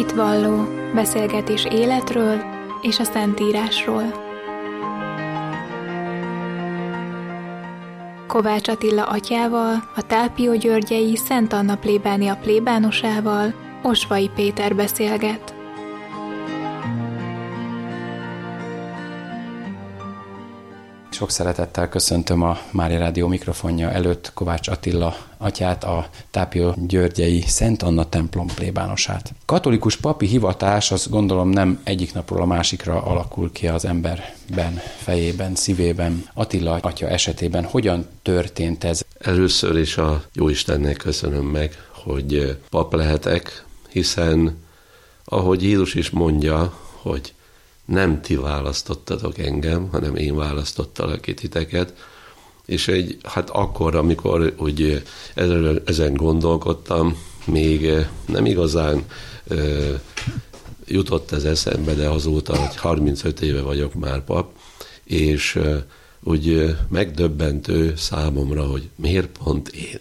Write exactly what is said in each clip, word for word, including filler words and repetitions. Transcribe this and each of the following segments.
Hitvalló, beszélgetés életről és a Szentírásról. Kovács Attila atyával, a Tálpiógyörgyei Szent Anna plébánia plébánosával, Osvai Péter beszélget. Sok szeretettel köszöntöm a Mária Rádió mikrofonja előtt Kovács Attila atyát, a Tálpiógyörgyei Szent Anna templom plébánosát. Katolikus papi hivatás, azt gondolom nem egyik napról a másikra alakul ki az emberben, fejében, szívében. Attila atya esetében hogyan történt ez? Először is a Jóistennek köszönöm meg, hogy pap lehetek, hiszen ahogy Jézus is mondja, hogy nem ti választottatok engem, hanem én választottalak ki titeket, és egy, hát akkor, amikor úgy ezen, ezen gondolkodtam, még nem igazán e, jutott ez eszembe, de azóta, hogy harmincöt éve vagyok már pap, és e, úgy megdöbbentő számomra, hogy miért pont én.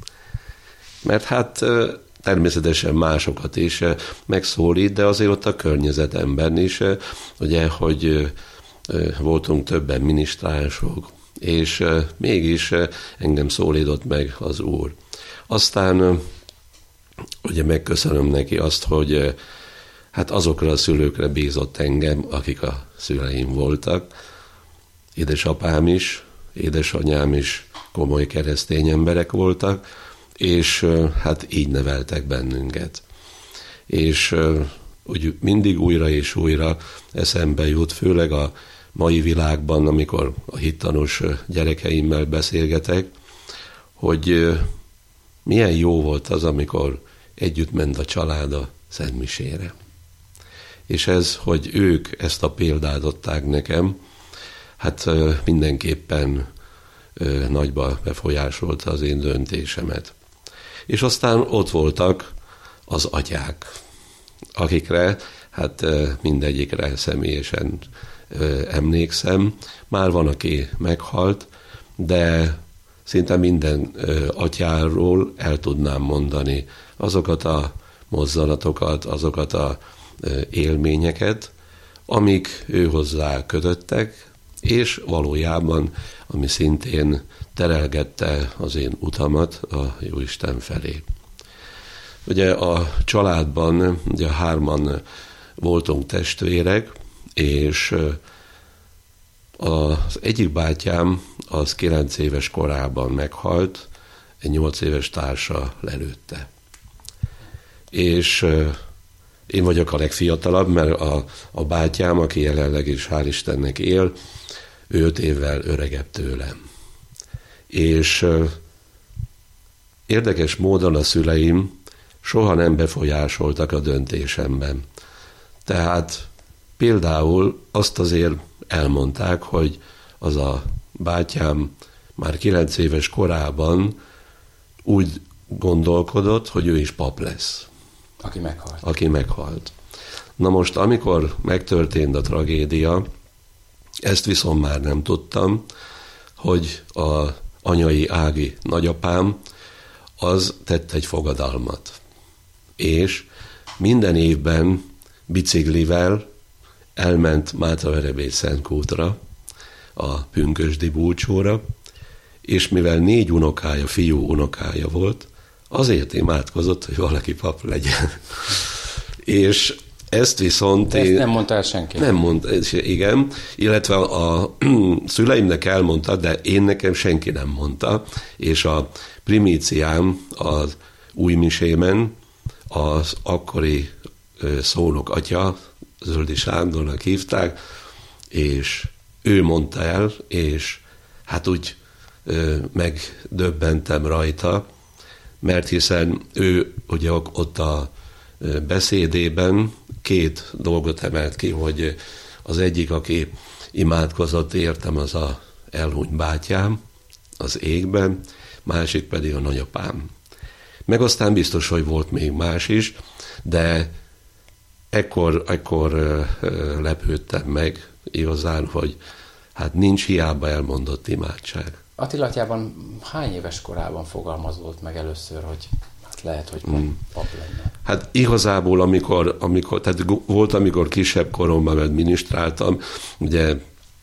Mert hát e, természetesen másokat is megszólít, de azért ott a környezetemben is, ugye, hogy voltunk többen minisztránsok, és mégis engem szólított meg az Úr. Aztán ugye megköszönöm neki azt, hogy hát azokra a szülőkre bízott engem, akik a szüleim voltak. Édesapám is, édesanyám is komoly keresztény emberek voltak, és hát így neveltek bennünket. És úgy mindig újra és újra eszembe jut, főleg a mai világban, amikor a hittanos gyerekeimmel beszélgetek, hogy milyen jó volt az, amikor együtt ment a család a szentmisére. És ez, hogy ők ezt a példát adták nekem, hát mindenképpen nagyba befolyásolta az én döntésemet. És aztán ott voltak az atyák, akikre, hát mindegyikre személyesen emlékszem. Már van, aki meghalt, de szinte minden atyáról el tudnám mondani azokat a mozzanatokat, azokat a élményeket, amik ő hozzá kötöttek, és valójában, ami szintén terelgette az én utamat a Jóisten felé. Ugye a családban ugye hárman voltunk testvérek, és az egyik bátyám az kilenc éves korában meghalt, egy nyolc éves társa lelőtte. És én vagyok a legfiatalabb, mert a, a bátyám, aki jelenleg is hál' Istennek él, ő öt évvel öregebb tőlem. És uh, érdekes módon a szüleim soha nem befolyásoltak a döntésemben. Tehát például azt azért elmondták, hogy az a bátyám már kilenc éves korában úgy gondolkodott, hogy ő is pap lesz. Aki meghalt. Aki meghalt. Na most, amikor megtörtént a tragédia, ezt viszont már nem tudtam, hogy a anyai ági nagyapám az tett egy fogadalmat. És minden évben biciklivel elment Mátraverebély Szentkútra, a pünkösdi búcsóra, és mivel négy unokája, fiú unokája volt, azért imádkozott, hogy valaki pap legyen. És ezt viszont... De ezt nem mondta el senki. Nem mondta, igen, illetve a szüleimnek elmondta, de én nekem senki nem mondta, és a primíciám az újmisémen az akkori szónok atya, Zöldi Sándornak hívták, és ő mondta el, és hát úgy megdöbbentem rajta, mert hiszen ő ugye ott a beszédében két dolgot emelt ki, hogy az egyik, aki imádkozott értem, az a elhunyt bátyám az égben, másik pedig a nagyapám. Meg aztán biztos, hogy volt még más is, de ekkor, ekkor lepődtem meg igazán, hogy hát nincs hiába elmondott imádság. Attila atyában hány éves korában fogalmazott meg először, hogy lehet, hogy pap, pap lenne? Hát igazából, amikor, amikor, tehát volt, amikor kisebb koromban, mert minisztráltam, ugye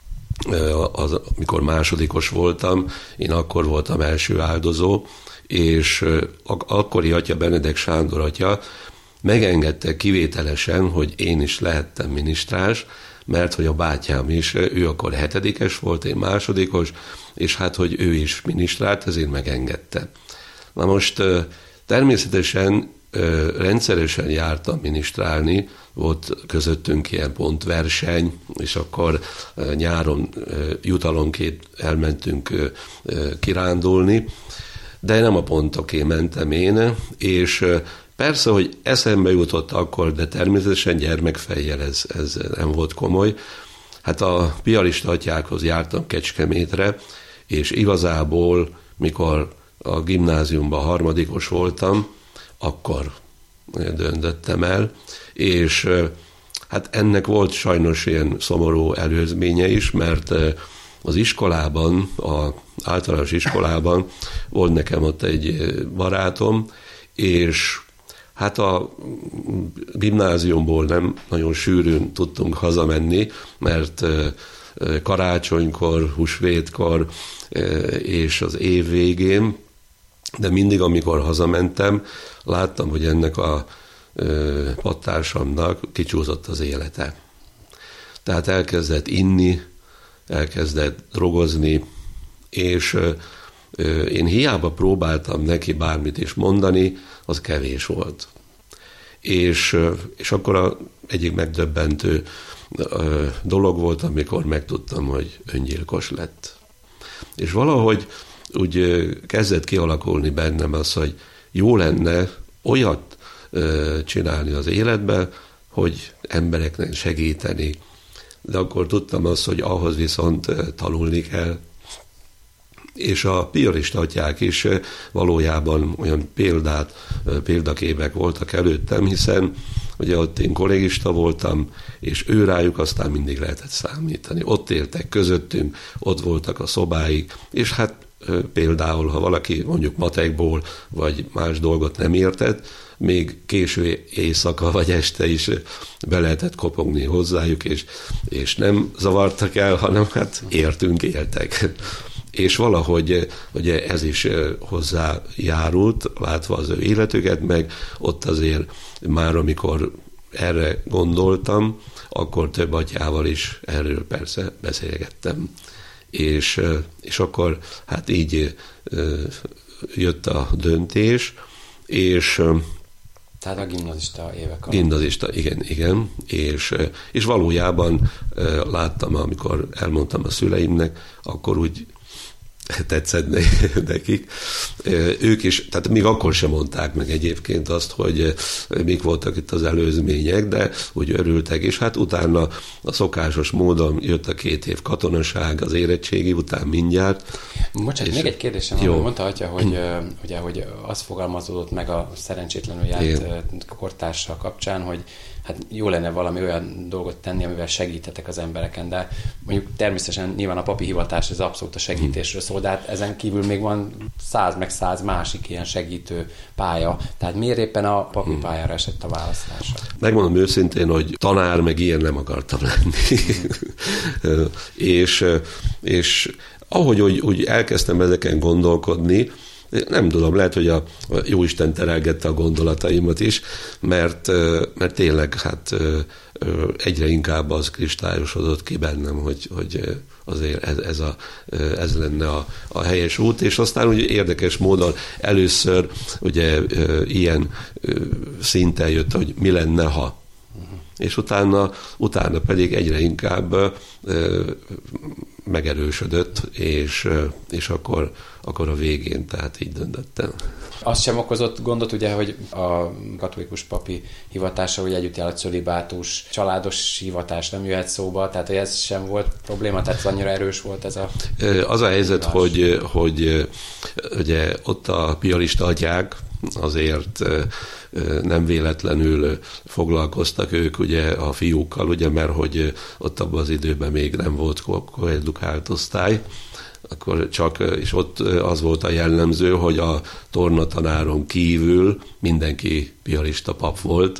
az, amikor másodikos voltam, én akkor voltam első áldozó, és akkori atya, Benedek Sándor atya megengedte kivételesen, hogy én is lehettem minisztráns, mert hogy a bátyám is, ő akkor hetedikes volt, én másodikos, és hát, hogy ő is minisztrált, ezért megengedte. Na most természetesen rendszeresen jártam minisztrálni, volt közöttünk ilyen pontverseny, és akkor nyáron jutalomként elmentünk kirándulni, de nem a pontoké mentem én, és persze, hogy eszembe jutott akkor, de természetesen gyermekfejjel ez, ez nem volt komoly. Hát a piarista atyákhoz jártam Kecskemétre, és igazából, mikor a gimnáziumban harmadikos voltam, akkor döntöttem el, és hát ennek volt sajnos ilyen szomorú előzménye is, mert az iskolában, az általános iskolában volt nekem ott egy barátom, és hát a gimnáziumból nem nagyon sűrűn tudtunk hazamenni, mert karácsonykor, húsvétkor és az év végén, de mindig, amikor hazamentem, láttam, hogy ennek a pattársamnak kicsúszott az élete. Tehát elkezdett inni, elkezdett drogozni, és én hiába próbáltam neki bármit is mondani, az kevés volt. És, és akkor a egyik megdöbbentő dolog volt, amikor megtudtam, hogy öngyilkos lett. És valahogy úgy kezdett kialakulni bennem az, hogy jó lenne olyat csinálni az életben, hogy embereknek segíteni. De akkor tudtam azt, hogy ahhoz viszont tanulni kell. És a piarista atyák is valójában olyan példát, példaképek voltak előttem, hiszen ugye ott én kollégista voltam, és ő rájuk aztán mindig lehetett számítani. Ott éltek közöttünk, ott voltak a szobáik, és hát például, ha valaki mondjuk matekból, vagy más dolgot nem értett, még késő éjszaka vagy este is be lehetett kopogni hozzájuk, és, és nem zavartak el, hanem hát értünk, éltek. És valahogy ugye ez is hozzájárult, látva az ő életüket, meg ott azért már, amikor erre gondoltam, akkor több atyával is erről persze beszélgettem. És, és akkor hát így jött a döntés, és... Tehát a gimnazista évek alatt. Gimnazista, igen, igen. És, és valójában láttam, amikor elmondtam a szüleimnek, akkor úgy tetszett nekik. Ők is, tehát még akkor sem mondták meg egyébként azt, hogy mik voltak itt az előzmények, de úgy örültek, és hát utána a szokásos módon jött a két év katonaság, az érettségi után mindjárt. Bocsánat, még egy kérdésem van, mondta atya, hogy, ugye, hogy az fogalmazódott meg a szerencsétlenül járt Igen. kortársa kapcsán, hogy hát jó lenne valami olyan dolgot tenni, amivel segítetek az embereken, de mondjuk természetesen nyilván a papi hivatás az abszolút a segítésről szól, de hát ezen kívül még van száz meg száz másik ilyen segítő pálya. Tehát miért éppen a papi pályára esett a választása? Megmondom őszintén, hogy tanár meg ilyen nem akartam lenni. és, és ahogy úgy, úgy elkezdtem ezeken gondolkodni, nem tudom, lehet, hogy a Jóisten terelgette a gondolataimat is, mert, mert tényleg hát egyre inkább az kristályosodott ki bennem, hogy, hogy azért ez, ez, a, ez lenne a, a helyes út, és aztán ugye érdekes módon először ugye ilyen szinten jött, hogy mi lenne, ha. És utána, utána pedig egyre inkább megerősödött, és, és akkor, akkor a végén, tehát így döntöttem. Az sem okozott gondot, ugye, hogy a katolikus papi hivatása, hogy együtt jár a cölibátus, családos hivatás nem jöhet szóba, tehát hogy ez sem volt probléma, tehát annyira erős volt ez a... Az a helyzet, hogy, hogy ugye ott a piarista atyák azért nem véletlenül foglalkoztak ők ugye a fiúkkal, ugye, mert hogy ott abban az időben még nem volt koedukált osztály, akkor csak, és ott az volt a jellemző, hogy a tornatanáron kívül mindenki piarista pap volt.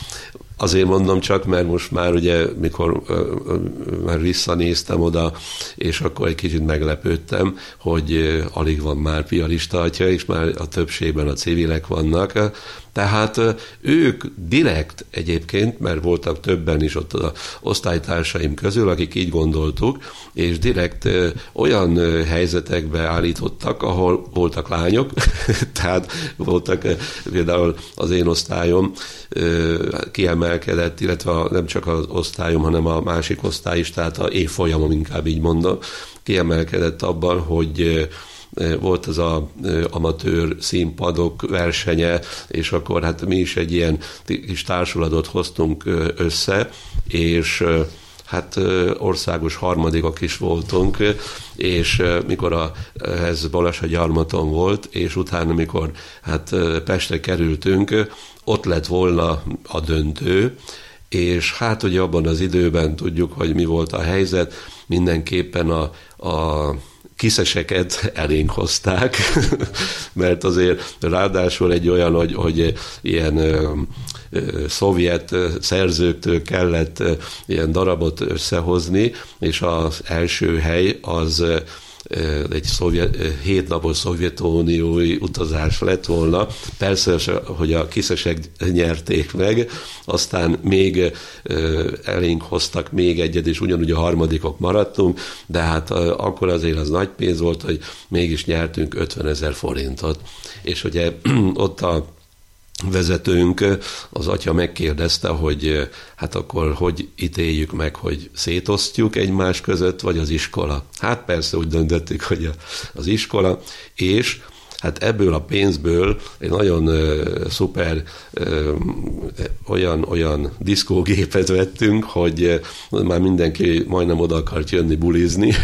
Azért mondom csak, mert most már ugye, mikor uh, uh, már visszanéztem oda, és akkor egy kicsit meglepődtem, hogy uh, alig van már piarista atya, és már a többségben a civilek vannak. Tehát uh, ők direkt egyébként, mert voltak többen is ott az osztálytársaim közül, akik így gondoltuk, és direkt uh, olyan uh, helyzetekbe állítottak, ahol voltak lányok, tehát voltak uh, például az én osztályom uh, kiemelkedett, illetve a, nem csak az osztályom, hanem a másik osztály is, tehát a évfolyamom, inkább így mondom, kiemelkedett abban, hogy volt az a amatőr színpadok versenye, és akkor hát mi is egy ilyen kis társulatot hoztunk össze, és hát országos harmadikok is voltunk, és mikor a, ez Balassagyarmaton volt, és utána, mikor hát Pestre kerültünk, ott lett volna a döntő, és hát ugye abban az időben tudjuk, hogy mi volt a helyzet, mindenképpen a, a kiszeseket elénk hozták, mert azért ráadásul egy olyan, hogy, hogy ilyen ö, ö, szovjet szerzőktől kellett ö, ilyen darabot összehozni, és az első hely az egy szovjet, hétnapos szovjetuniói utazás lett volna. Persze, hogy a kiszesek nyerték meg, aztán még elénk hoztak még egyet, és ugyanúgy a harmadikok maradtunk, de hát akkor azért az nagy pénz volt, hogy mégis nyertünk ötvenezer forintot. És ugye ott a vezetőnk, az atya megkérdezte, hogy hát akkor hogy ítéljük meg, hogy szétosztjuk egymás között, vagy az iskola. Hát persze úgy döntöttük, hogy az iskola, és hát ebből a pénzből egy nagyon uh, szuper uh, olyan, olyan diszkógépet vettünk, hogy uh, már mindenki majdnem oda akart jönni bulizni,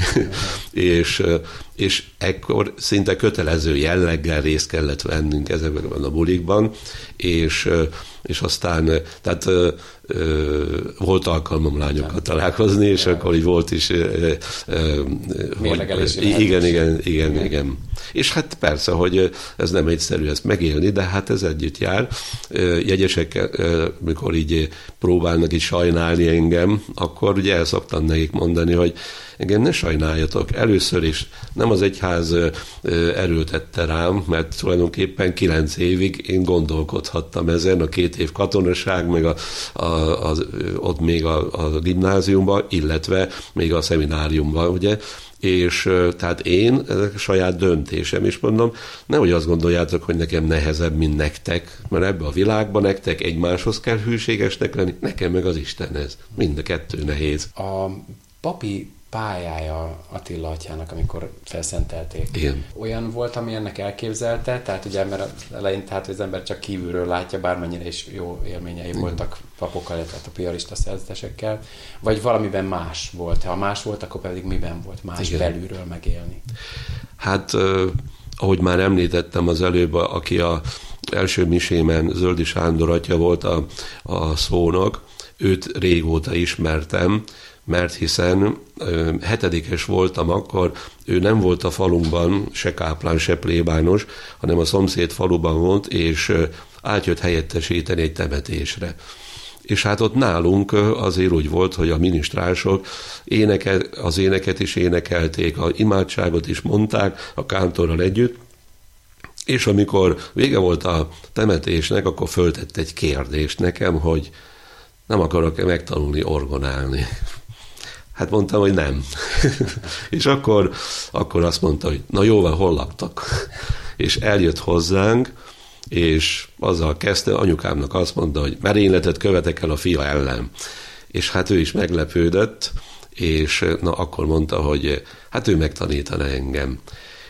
és, uh, és ekkor szinte kötelező jelleggel részt kellett vennünk ezekben a bulikban, és, uh, és aztán, uh, tehát uh, uh, volt alkalmam lányokkal találkozni, és ja. Akkor így volt is uh, uh, hogy, igen, igen, igen, igen. És hát persze, hogy ez nem egyszerű ezt megélni, de hát ez együtt jár. Jegyesek, mikor így próbálnak is sajnálni engem, akkor ugye el szoktam nekik mondani, hogy engem ne sajnáljatok. Először is nem az egyház erőltette rám, mert tulajdonképpen kilenc évig én gondolkodhattam ezen, a két év katonaság, meg a, a, a, ott még a, a gimnáziumban, illetve még a szemináriumban, ugye, és tehát én, ez a saját döntésem, és mondom, nehogy azt gondoljátok, hogy nekem nehezebb, mint nektek, mert ebbe a világban nektek egymáshoz kell hűségesnek lenni, nekem meg az Istenhez. Mind a kettő nehéz. A papi pályája Attila atyának, amikor felszentelték. Igen. Olyan volt, ami ennek elképzelte, tehát ugye mert az elején tehát az ember csak kívülről látja, bármennyire is jó élményei Igen. voltak papokkal, illetve a piarista szerzetesekkel, vagy valamiben más volt. Ha más volt, akkor pedig miben volt más Igen. belülről megélni? Hát, ahogy már említettem az előbb, aki a első misémen Zöldi Sándor atya volt a, a szónok, őt régóta ismertem, mert hiszen ö, hetedikes voltam akkor, ő nem volt a falunkban, se káplán, se plébános, hanem a szomszéd faluban volt, és ö, átjött helyettesíteni egy temetésre. És hát ott nálunk azért úgy volt, hogy a minisztrások éneke, az éneket is énekelték, a imádságot is mondták a kántorral együtt, és amikor vége volt a temetésnek, akkor föltett egy kérdést nekem, hogy nem akarok-e megtanulni orgonálni. Hát mondtam, hogy nem. És akkor, akkor azt mondta, hogy na jó van, hol laktak? És eljött hozzánk, és azzal kezdte, anyukámnak azt mondta, hogy merényletet követek el a fia ellen. És hát ő is meglepődött, és na akkor mondta, hogy hát ő megtanítaná engem.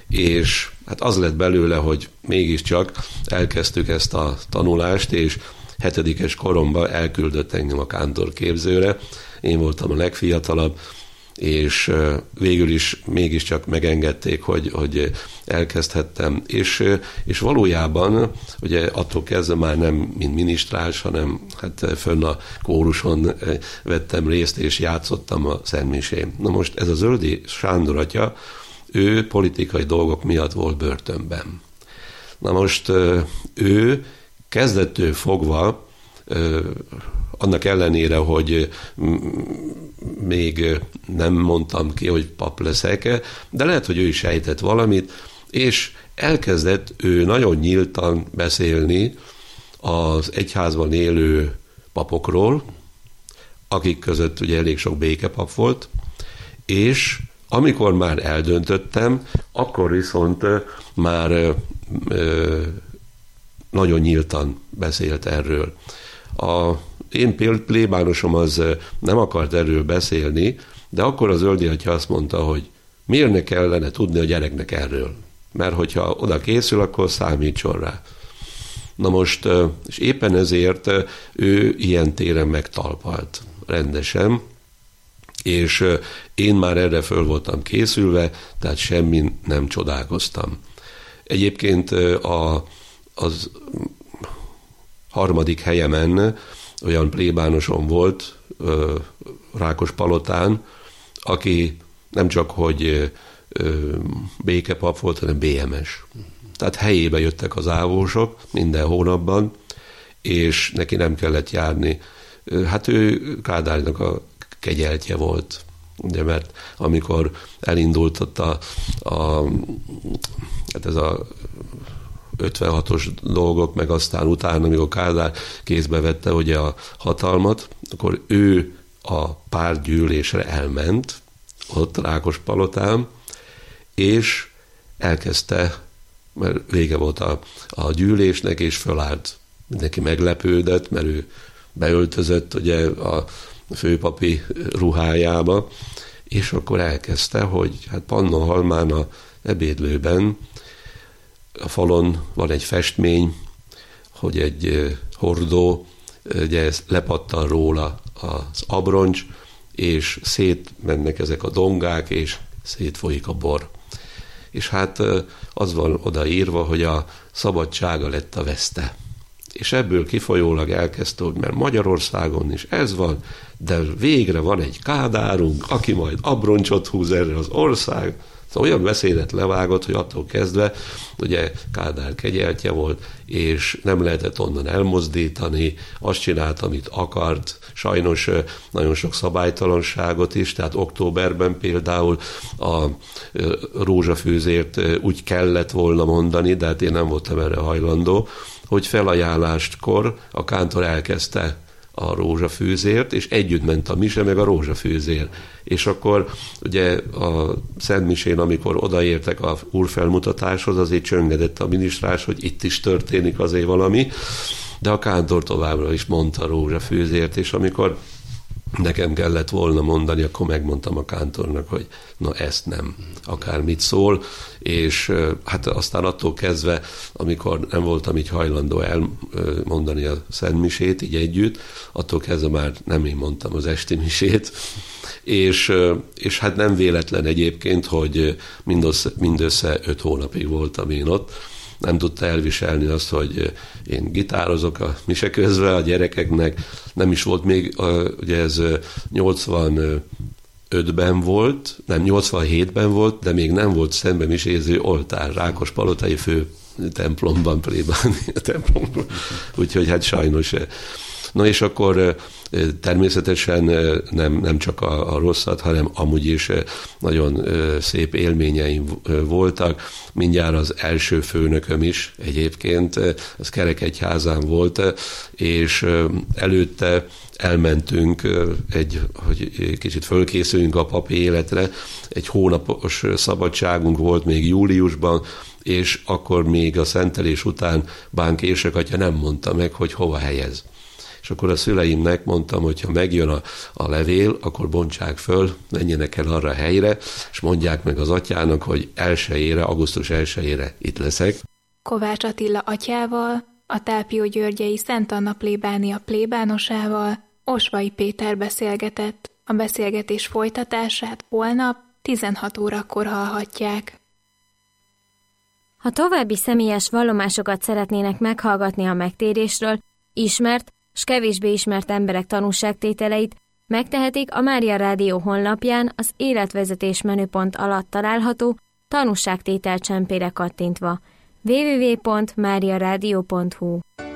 És hát az lett belőle, hogy mégiscsak elkezdtük ezt a tanulást, és hetedikes koromban elküldött engem a kántorképzőre. Én voltam a legfiatalabb, és végül is mégiscsak megengedték, hogy, hogy elkezdhettem. És, és valójában, ugye attól kezdve már nem mint minisztrás, hanem hát fönn a kóruson vettem részt, és játszottam a szentmisén. Na most ez a Zöldi Sándor atya, ő politikai dolgok miatt volt börtönben. Na most ő kezdettől fogva, annak ellenére, hogy még nem mondtam ki, hogy pap leszek, de lehet, hogy ő is sejtett valamit, és elkezdett ő nagyon nyíltan beszélni az egyházban élő papokról, akik között ugye elég sok békepap volt, és amikor már eldöntöttem, akkor viszont már ö, ö, nagyon nyíltan beszélt erről. A én plébánosom az nem akart erről beszélni, de akkor az Öldi atya azt mondta, hogy miért ne kellene tudni a gyereknek erről. Mert hogyha oda készül, akkor számítson rá. Na most, és éppen ezért ő ilyen téren megtalpalt rendesen, és én már erre föl voltam készülve, tehát semmin nem csodálkoztam. Egyébként a, az harmadik helyemen olyan plébánosom volt Rákospalotán, aki nem csak, hogy békepap volt, hanem bé em es. Tehát helyébe jöttek az ávósok minden hónapban, és neki nem kellett járni. Hát ő Kádárnak a kegyeltje volt, ugye, mert amikor elindult ott a, a hát ez a ötvenhatos dolgok, meg aztán utána, amikor Kádár kézbe vette ugye a hatalmat, akkor ő a pártgyűlésre elment, ott Rákospalotán, és elkezdte, mert vége volt a, a gyűlésnek, és fölállt. Mindenki meglepődött, mert ő beöltözött ugye a főpapi ruhájába, és akkor elkezdte, hogy hát Pannonhalmán a ebédlőben a falon van egy festmény, hogy egy hordó, ugye lepattan róla az abroncs, és szétmennek ezek a dongák, és szétfolyik a bor. És hát az van odaírva, hogy a szabadsága lett a veszte. És ebből kifolyólag elkezdte, hogy mert Magyarországon is ez van, de végre van egy Kádárunk, aki majd abroncsot húz erre az ország. Szóval olyan beszédet levágott, hogy attól kezdve, ugye Kádár kegyeltje volt, és nem lehetett onnan elmozdítani, azt csinált, amit akart, sajnos nagyon sok szabálytalanságot is, tehát októberben például a rózsafűzért úgy kellett volna mondani, de hát én nem voltam erre hajlandó, hogy felajánláskor a kántor elkezdte a rózsafűzért, és együtt ment a mise, meg a rózsafűzér. És akkor ugye a szentmisén, amikor odaértek a úrfelmutatáshoz, azért csöngedett a minisztrás, hogy itt is történik azért valami, de a kántor továbbra is mondta a rózsafűzért, és amikor nekem kellett volna mondani, akkor megmondtam a kántornak, hogy na ezt nem, akármit szól, és hát aztán attól kezdve, amikor nem voltam így hajlandó elmondani a szentmisét így együtt, attól kezdve már nem én mondtam az esti misét, és, és hát nem véletlen egyébként, hogy mindössze, mindössze öt hónapig voltam én ott, nem tudta elviselni azt, hogy én gitározok a mise közben a gyerekeknek, nem is volt még, ugye ez nyolcvanötben volt, nem, nyolcvanhétben volt, de még nem volt szembe miséző oltár, Rákospalotai fő templomban, plébáni templomban, úgyhogy hát sajnos. No és akkor természetesen nem, nem csak a, a rosszat, hanem amúgy is nagyon szép élményeim voltak. Mindjárt az első főnököm is egyébként, az Kerekegyházán volt, és előtte elmentünk, egy, hogy kicsit fölkészüljünk a papi életre, egy hónapos szabadságunk volt még júliusban, és akkor még a szentelés után Bánk érsek nem mondta meg, hogy hova helyez. És akkor a szüleimnek mondtam, hogy ha megjön a, a levél, akkor bontsák föl, menjenek el arra a helyre, és mondják meg az atyának, hogy elsejére, augusztus elsejére itt leszek. Kovács Attila atyával, a Tápiógyörgyei Szent Anna plébánia plébánosával Osvai Péter beszélgetett. A beszélgetés folytatását holnap tizenhat órakor hallhatják. Ha további személyes vallomásokat szeretnének meghallgatni a megtérésről, ismert s kevésbé ismert emberek tanúságtételeit, megtehetik a Mária Rádió honlapján az életvezetés menüpont alatt található tanúságtétel csempére kattintva. double-u double-u double-u pont mária rádió pont hu